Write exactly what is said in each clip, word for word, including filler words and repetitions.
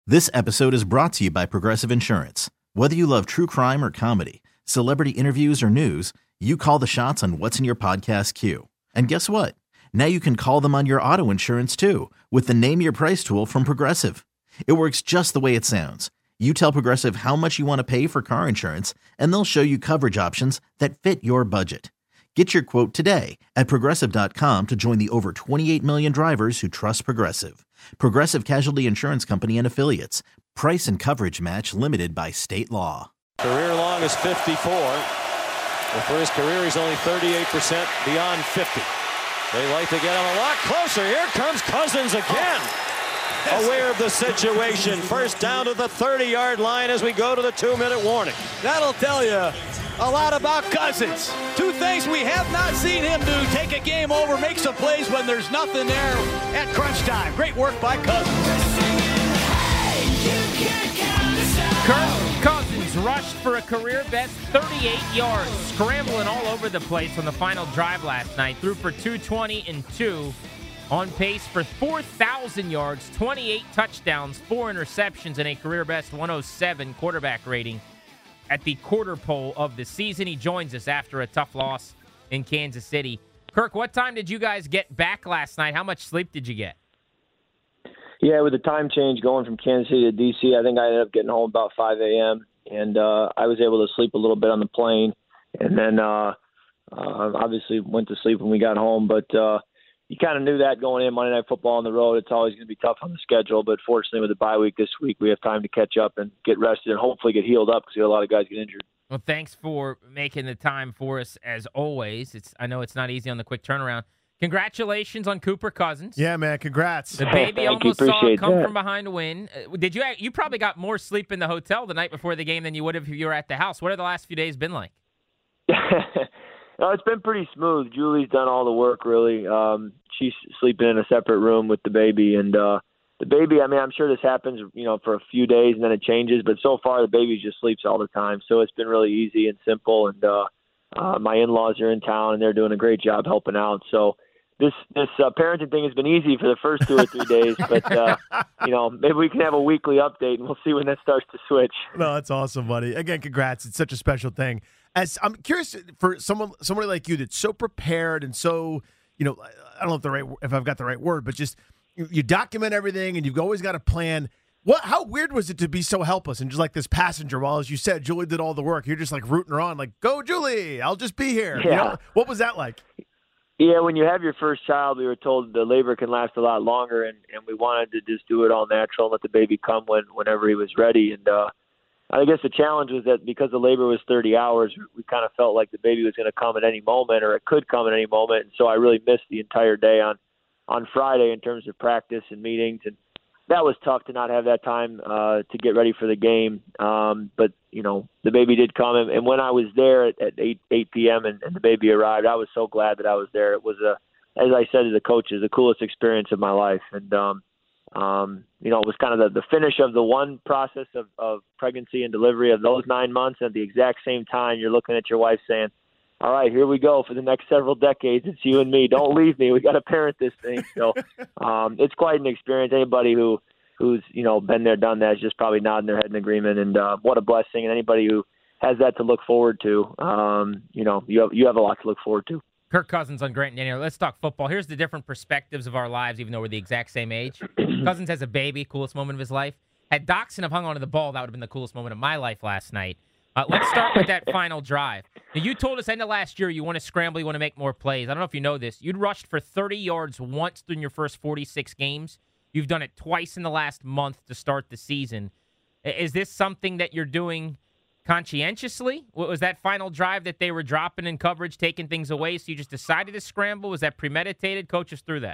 This episode is brought to you by Progressive Insurance. Whether you love true crime or comedy, celebrity interviews or news, you call the shots on what's in your podcast queue. And guess what? Now you can call them on your auto insurance too with the Name Your Price tool from Progressive. It works just the way it sounds. You tell Progressive how much you want to pay for car insurance, and they'll show you coverage options that fit your budget. Get your quote today at Progressive dot com to join the over twenty-eight million drivers who trust Progressive. Progressive Casualty Insurance Company and Affiliates. Price and coverage match limited by state law. Career long is fifty-four. But for his career, he's only thirty-eight percent beyond fifty. They like to get him a lot closer. Here comes Cousins again. Aware of the situation. First down to the thirty-yard line as we go to the two-minute warning. That'll tell you a lot about Cousins. Two things we have not seen him do: take a game over, make some plays when there's nothing there at crunch time. Great work by Cousins. Kirk Cousins rushed for a career-best thirty-eight yards, scrambling all over the place on the final drive last night. Threw for two twenty and two, on pace for four thousand yards, twenty-eight touchdowns, four interceptions, and a career-best one oh seven quarterback rating at the quarter pole of the season. He joins us after a tough loss in Kansas City. Kirk, what time did you guys get back last night? How much sleep did you get? Yeah, with the time change going from Kansas City to D C, I think I ended up getting home about five a.m., and uh, I was able to sleep a little bit on the plane, and then uh, uh, obviously went to sleep when we got home. But uh, you kind of knew that going in Monday Night Football on the road. It's always going to be tough on the schedule, but fortunately with the bye week this week, we have time to catch up and get rested and hopefully get healed up because we had a lot of guys get injured. Well, thanks for making the time for us as always. It's I know it's not easy on the quick turnaround. Congratulations on Cooper Cousins. Yeah, man, congrats. The baby Thank almost you. saw it come that. from behind to win. Uh, Did you? You probably got more sleep in the hotel the night before the game than you would have if you were at the house. What have the last few days been like? No, it's been pretty smooth. Julie's done all the work, really. Um, she's sleeping in a separate room with the baby, and uh, the baby. I mean, I'm sure this happens, you know, for a few days and then it changes. But so far, the baby just sleeps all the time, so it's been really easy and simple. And uh, uh, my in-laws are in town, and they're doing a great job helping out. So. This this uh, parenting thing has been easy for the first two or three days, but uh, you know, maybe we can have a weekly update and we'll see when that starts to switch. No, that's awesome, buddy. Again, congrats. It's such a special thing. As I'm curious for someone somebody like you that's so prepared and so, you know, I don't know if the right if I've got the right word, but just you, you document everything and you've always got a plan. What? How weird was it to be so helpless and just like this passenger? While, as you said, Julie did all the work. You're just like rooting her on, like, "Go, Julie! I'll just be here." Yeah. You know? What was that like? Yeah, when you have your first child, we were told the labor can last a lot longer, and, and we wanted to just do it all natural and let the baby come when whenever he was ready. And uh, I guess the challenge was that because the labor was thirty hours, we kind of felt like the baby was going to come at any moment, or it could come at any moment. And so I really missed the entire day on, on Friday in terms of practice and meetings, and that was tough to not have that time uh, to get ready for the game. Um, but, you know, the baby did come. And, and when I was there at, at eight p.m. and, and the baby arrived, I was so glad that I was there. It was, a, as I said to the coaches, the coolest experience of my life. And, um, um, you know, it was kind of the, the finish of the one process of, of pregnancy and delivery of those nine months. And at the exact same time, you're looking at your wife saying, all right, here we go for the next several decades. It's you and me. Don't leave me. We got to parent this thing. So um, it's quite an experience. Anybody who who's you know been there, done that is just probably nodding their head in agreement. And uh, what a blessing. And anybody who has that to look forward to, um, you know, you have you have a lot to look forward to. Kirk Cousins on Grant and Danny. Let's talk football. Here's the different perspectives of our lives, even though we're the exact same age. Cousins has a baby, coolest moment of his life. Had Doxson have hung onto the ball, that would have been the coolest moment of my life last night. Uh, let's start with that final drive. Now, you told us end of last year you want to scramble, you want to make more plays. I don't know if you know this. You'd rushed for thirty yards once during your first forty-six games. You've done it twice in the last month to start the season. Is this something that you're doing conscientiously? Was that final drive that they were dropping in coverage, taking things away, so you just decided to scramble? Was that premeditated? Coach us through that.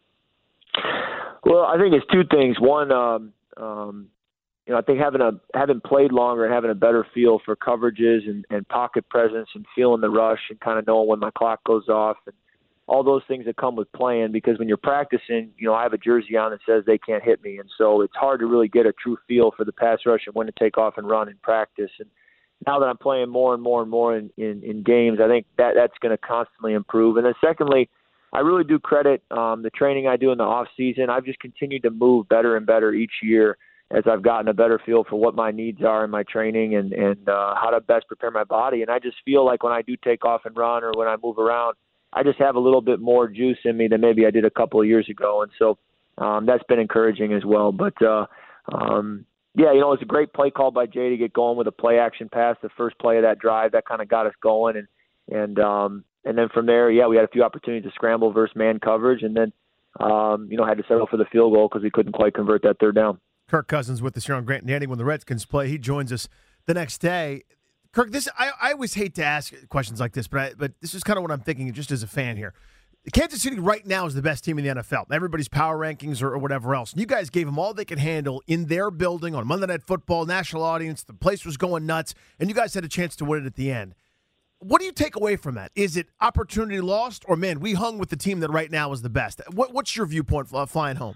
Well, I think it's two things. One, um, um, you know, I think having a having played longer and having a better feel for coverages and, and pocket presence and feeling the rush and kind of knowing when my clock goes off and all those things that come with playing. Because when you're practicing, you know, I have a jersey on that says they can't hit me, and so it's hard to really get a true feel for the pass rush and when to take off and run in practice. And now that I'm playing more and more and more in, in, in games, I think that that's going to constantly improve. And then secondly, I really do credit um, the training I do in the off season. I've just continued to move better and better each year. as I've gotten a better feel for what my needs are in my training and, and uh, how to best prepare my body. And I just feel like when I do take off and run or when I move around, I just have a little bit more juice in me than maybe I did a couple of years ago. And so um, that's been encouraging as well. But, uh, um, yeah, you know, it's a great play call by Jay to get going with a play action pass, the first play of that drive. That kind of got us going. And, and, um, and then from there, yeah, we had a few opportunities to scramble versus man coverage. And then, um, you know, had to settle for the field goal because we couldn't quite convert that third down. Kirk Cousins with us here on Grant and Danny when the Redskins play. He joins us the next day. Kirk, this I, I always hate to ask questions like this, but I, but this is kind of what I'm thinking just as a fan here. Kansas City right now is the best team in the N F L. Everybody's power rankings or, or whatever else. And you guys gave them all they could handle in their building on Monday Night Football, national audience. The place was going nuts, and you guys had a chance to win it at the end. What do you take away from that? Is it opportunity lost, or, man, we hung with the team that right now is the best? What, what's your viewpoint uh, flying home?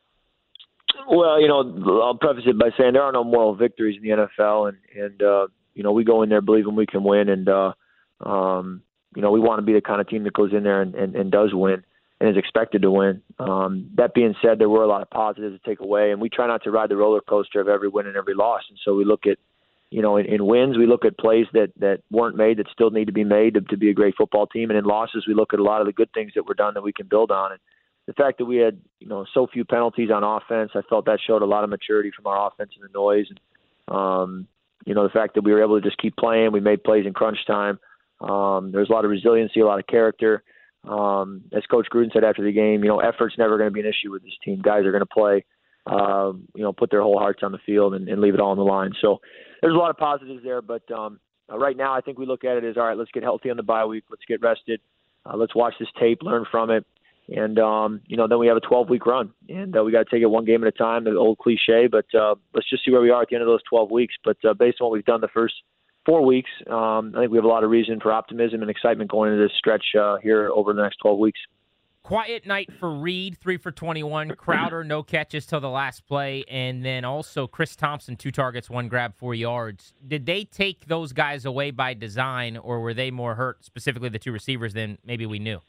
Well, you know, I'll preface it by saying there are no moral victories in the N F L, and, and uh, you know, we go in there believing we can win, and, uh, um, you know, we want to be the kind of team that goes in there and, and, and does win and is expected to win. Um, that being said, there were a lot of positives to take away, and we try not to ride the roller coaster of every win and every loss. And so we look at, you know, in, in wins, we look at plays that, that weren't made that still need to be made to, to be a great football team. And in losses, we look at a lot of the good things that were done that we can build on. And the fact that we had, you know, so few penalties on offense, I felt that showed a lot of maturity from our offense in the noise. And, um, you know, the fact that we were able to just keep playing, we made plays in crunch time. Um, there's a lot of resiliency, a lot of character. Um, as Coach Gruden said after the game, you know, effort's never going to be an issue with this team. Guys are going to play, uh, you know, put their whole hearts on the field and, and leave it all on the line. So there's a lot of positives there. But um, uh, right now I think we look at it as, all right, let's get healthy on the bye week. Let's get rested. Uh, let's watch this tape, learn from it. And, um, you know, then we have a twelve-week run. And uh, we got to take it one game at a time, the old cliche. But uh, let's just see where we are at the end of those twelve weeks. But uh, based on what we've done the first four weeks, um, I think we have a lot of reason for optimism and excitement going into this stretch uh, here over the next twelve weeks. Quiet night for Reed, three for twenty-one. Crowder, no catches till the last play. And then also Chris Thompson, two targets, one grab, four yards. Did they take those guys away by design, or were they more hurt, specifically the two receivers, than maybe we knew?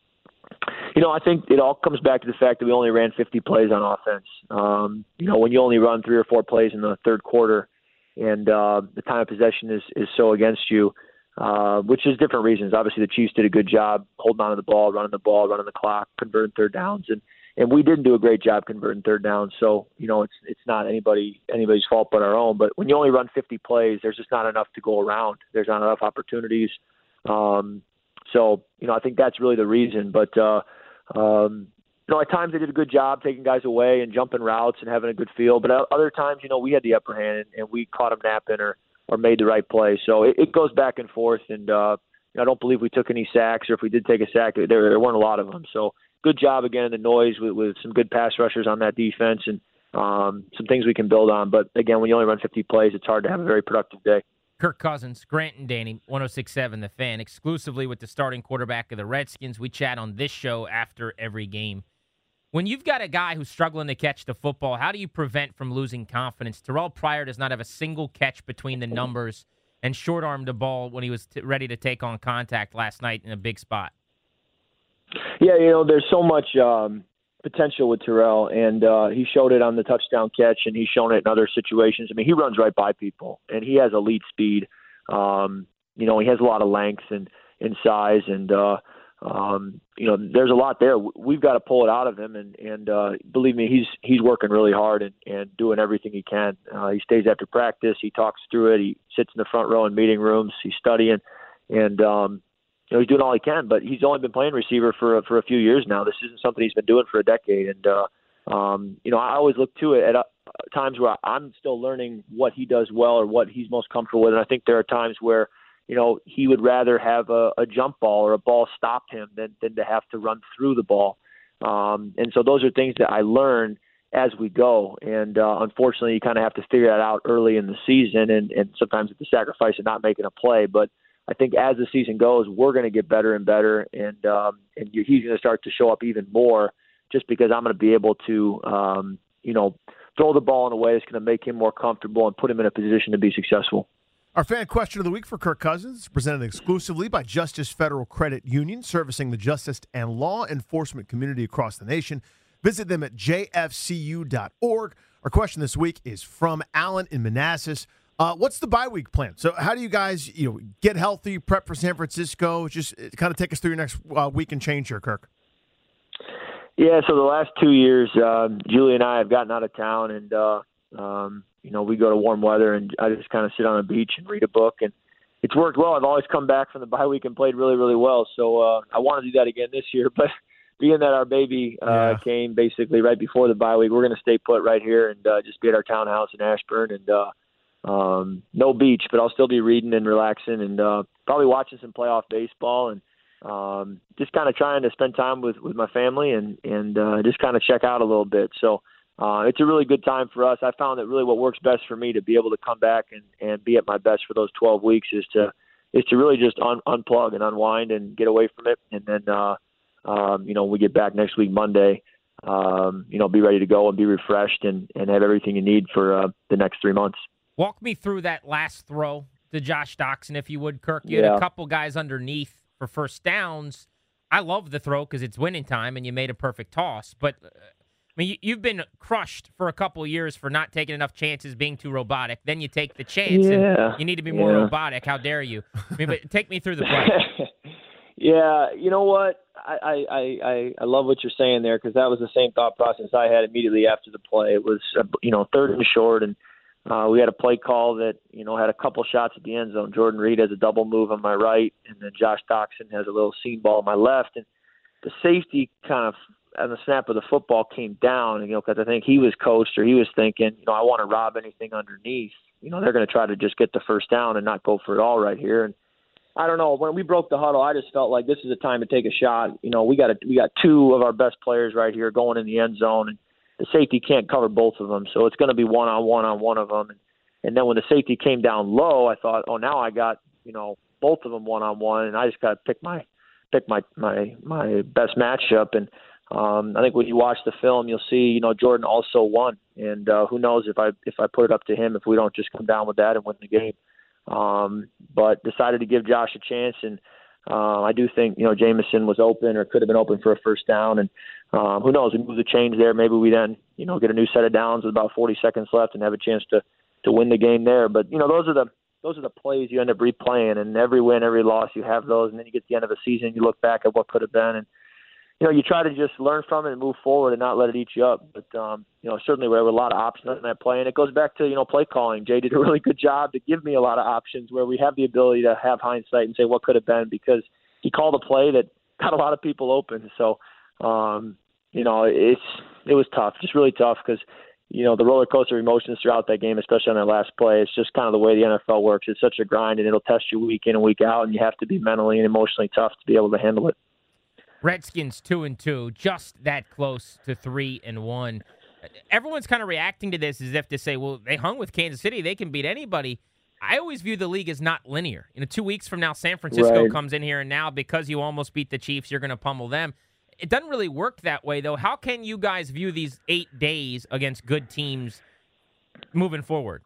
You know, I think it all comes back to the fact that we only ran fifty plays on offense. Um, you know, when you only run three or four plays in the third quarter and uh, the time of possession is, is so against you, uh, which is different reasons. Obviously, the Chiefs did a good job holding on to the ball, running the ball, running the clock, converting third downs. And, and we didn't do a great job converting third downs. So, you know, it's it's not anybody anybody's fault but our own. But when you only run fifty plays, there's just not enough to go around. There's not enough opportunities. Um, so, you know, I think that's really the reason. But, uh, Um, you know, at times they did a good job taking guys away and jumping routes and having a good feel. But other times, you know, we had the upper hand and, and we caught them napping or, or made the right play. So it, it goes back and forth. And uh, I don't believe we took any sacks, or if we did take a sack, there, there weren't a lot of them. So good job again in the noise with, with some good pass rushers on that defense and um, some things we can build on. But again, when you only run fifty plays, it's hard to have a very productive day. Kirk Cousins, Grant and Danny, one oh six point seven The Fan, exclusively with the starting quarterback of the Redskins. We chat on this show after every game. When you've got a guy who's struggling to catch the football, how do you prevent from losing confidence? Terrell Pryor does not have a single catch between the numbers and short-armed the ball when he was t- ready to take on contact last night in a big spot. Yeah, you know, there's so much um, potential with Terrell, and uh, he showed it on the touchdown catch, and he's shown it in other situations. I mean, he runs right by people, and he has elite speed. Um, you know, he has a lot of length and, and size, and, uh, um, you know, there's a lot there. We've got to pull it out of him, and, and uh, believe me, he's he's working really hard and, and doing everything he can. Uh, he stays after practice. He talks through it. He sits in the front row in meeting rooms. He's studying, and um, you know, he's doing all he can, but he's only been playing receiver for, for a few years now. This isn't something he's been doing for a decade. And, uh, um, you know, I always look to it at uh, times where I'm still learning what he does well or what he's most comfortable with. And I think there are times where, you know, he would rather have a, a jump ball or a ball stop him than, than to have to run through the ball. Um, and so those are things that I learn as we go. And uh, unfortunately, you kind of have to figure that out early in the season, and, and sometimes at the sacrifice of not making a play. But I think as the season goes, we're going to get better and better, and um, and he's going to start to show up even more, just because I'm going to be able to, um, you know, throw the ball in a way that's going to make him more comfortable and put him in a position to be successful. Our fan question of the week for Kirk Cousins, presented exclusively by Justice Federal Credit Union, servicing the justice and law enforcement community across the nation. Visit them at j f c u dot org. Our question this week is from Alan in Manassas. Uh, what's the bye week plan? So how do you guys, you know, get healthy, prep for San Francisco? Just kind of take us through your next uh, week and change here, Kirk. Yeah, so the last two years, uh, Julie and I have gotten out of town, and uh, um, you know, we go to warm weather, and I just kind of sit on a beach and read a book, and it's worked well. I've always come back from the bye week and played really, really well. So uh, I want to do that again this year, but being that our baby uh, yeah. came basically right before the bye week, we're going to stay put right here and uh, just be at our townhouse in Ashburn, and uh, um, no beach, but I'll still be reading and relaxing, and uh, probably watching some playoff baseball, and um, just kind of trying to spend time with, with my family and, and uh, just kind of check out a little bit. So uh, it's a really good time for us. I found that really what works best for me to be able to come back and, and be at my best for those twelve weeks is to is to really just un- unplug and unwind and get away from it, and then uh, um, you know, we get back next week Monday. Um, you know, be ready to go and be refreshed and, and have everything you need for uh, the next three months. Walk me through that last throw to Josh Doctson, if you would, Kirk. You yeah. had a couple guys underneath for first downs. I love the throw because it's winning time, and you made a perfect toss. But, uh, I mean, you, you've been crushed for a couple of years for not taking enough chances, being too robotic. Then you take the chance, yeah. and you need to be more yeah. robotic. How dare you? I mean, but take me through the play. Yeah, you know what? I, I, I, I love what you're saying there because that was the same thought process I had immediately after the play. It was, uh, you know, third and short, and uh, we had a play call that, you know, had a couple shots at the end zone. Jordan Reed has a double move on my right, and then Josh Doctson has a little seam ball on my left. And the safety kind of, on the snap of the football, came down, you know, because I think he was coached or he was thinking, you know, I want to rob anything underneath. You know, they're going to try to just get the first down and not go for it all right here. And I don't know. When we broke the huddle, I just felt like this is a time to take a shot. You know, we got a, we got two of our best players right here going in the end zone, and the safety can't cover both of them, so it's going to be one on one on one of them. And, and then when the safety came down low, I thought, oh, now I got, you know, both of them one on one, and I just got to pick my pick my my my best matchup. And um, I think when you watch the film, you'll see, you know, Jordan also won, and uh, who knows if I if I put it up to him if we don't just come down with that and win the game. Um, but decided to give Josh a chance, and uh, I do think, you know, Jameson was open or could have been open for a first down, and um, who knows, we move the chains there. Maybe we then, you know, get a new set of downs with about forty seconds left and have a chance to, to win the game there. But, you know, those are the those are the plays you end up replaying, and every win, every loss, you have those, and then you get to the end of the season, you look back at what could have been, and you know, you try to just learn from it and move forward and not let it eat you up. But, um, you know, certainly we have a lot of options in that play. And it goes back to, you know, play calling. Jay did a really good job to give me a lot of options where we have the ability to have hindsight and say what could have been, because he called a play that got a lot of people open. So, um, you know, it's it was tough, just really tough because, you know, the roller coaster of emotions throughout that game, especially on that last play, it's just kind of the way the N F L works. It's such a grind, and it'll test you week in and week out, and you have to be mentally and emotionally tough to be able to handle it. Redskins two and two, just that close to three and one. Everyone's kind of reacting to this as if to say, well, they hung with Kansas City, they can beat anybody. I always view the league as not linear. You know, two weeks from now, San Francisco right. comes in here, and now because you almost beat the Chiefs, you're going to pummel them. It doesn't really work that way, though. How can you guys view these eight days against good teams moving forward?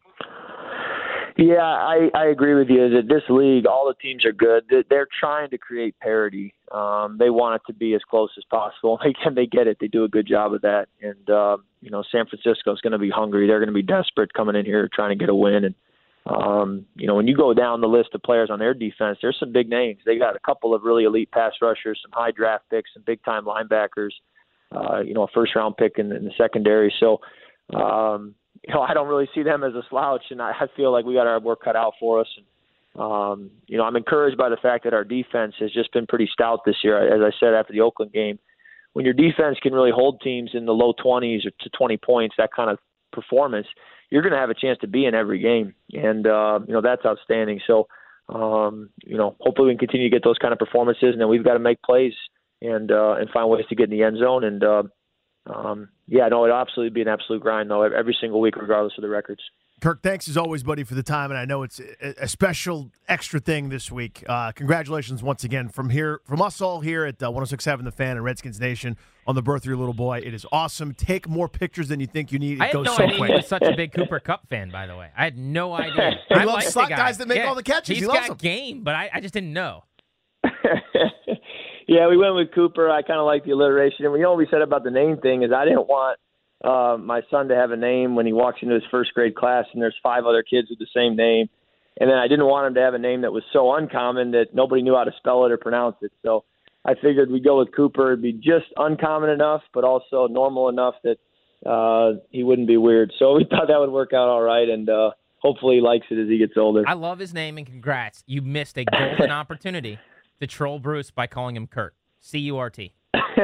Yeah, I, I agree with you that this league, all the teams are good. They're trying to create parity. Um, they want it to be as close as possible. They can, they get it. They do a good job of that. And, uh, you know, San Francisco is going to be hungry. They're going to be desperate coming in here trying to get a win. And, um, you know, when you go down the list of players on their defense, there's some big names. They got a couple of really elite pass rushers, some high draft picks, some big-time linebackers, uh, you know, a first-round pick in, in the secondary. So, um you know, I don't really see them as a slouch, and I, I feel like we got our work cut out for us. And, um, you know, I'm encouraged by the fact that our defense has just been pretty stout this year. As I said after the Oakland game, when your defense can really hold teams in the low twenties or to twenty points, that kind of performance, you're going to have a chance to be in every game. And, uh, you know, that's outstanding. So, um, you know, hopefully we can continue to get those kind of performances, and then we've got to make plays and uh, and find ways to get in the end zone. And, uh, Um, yeah, no, it'll absolutely be an absolute grind, though, every single week, regardless of the records. Kirk, thanks as always, buddy, for the time, and I know it's a, a special extra thing this week. Uh, congratulations once again from here, from us all here at uh, one oh six point seven The Fan and Redskins Nation on the birth of your little boy. It is awesome. Take more pictures than you think you need. It I had goes no so idea quick. he was such a big Cooper Kupp fan, by the way. I had no idea. He I loves like the slot guy. guys that make Yeah, all the catches. He's He loves got them. game, but I, I just didn't know. Yeah, we went with Cooper. I kind of like the alliteration. And you know what we said about the name thing is I didn't want uh, my son to have a name when he walks into his first grade class and there's five other kids with the same name. And then I didn't want him to have a name that was so uncommon that nobody knew how to spell it or pronounce it. So I figured we'd go with Cooper. It'd be just uncommon enough, but also normal enough that uh, he wouldn't be weird. So we thought that would work out all right, and uh, hopefully he likes it as he gets older. I love his name, and congrats. You missed a golden opportunity to troll Bruce by calling him Kurt. C U R T.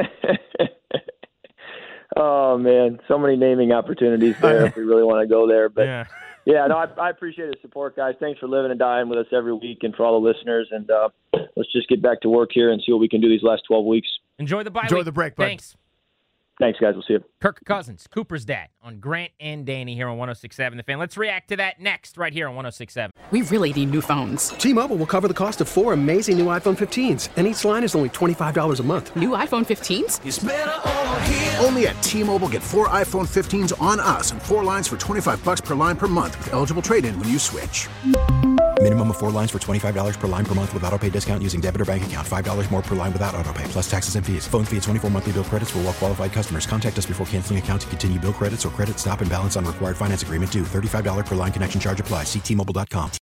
Oh, man. So many naming opportunities there if we really want to go there. But, yeah, yeah no, I, I appreciate the support, guys. Thanks for living and dying with us every week and for all the listeners. And uh, let's just get back to work here and see what we can do these last twelve weeks. Enjoy the bye Enjoy week. the break, bud. Thanks. Thanks, guys. We'll see you. Kirk Cousins, Cooper's dad, on Grant and Danny here on one oh six point seven The Fan. Let's react to that next right here on one oh six point seven. We really need new phones. T-Mobile will cover the cost of four amazing new iPhone fifteens, and each line is only twenty-five dollars a month. New iPhone fifteens? It's better over here. Only at T-Mobile, get four iPhone fifteens on us and four lines for twenty-five bucks per line per month with eligible trade-in when you switch. Minimum of four lines for twenty-five dollars per line per month with autopay discount using debit or bank account. five dollars more per line without autopay, plus taxes and fees. Phone fee at twenty-four monthly bill credits for well-qualified customers. Contact us before canceling account to continue bill credits or credit stop and balance on required finance agreement due. thirty-five dollars per line connection charge applies. See T Mobile dot com.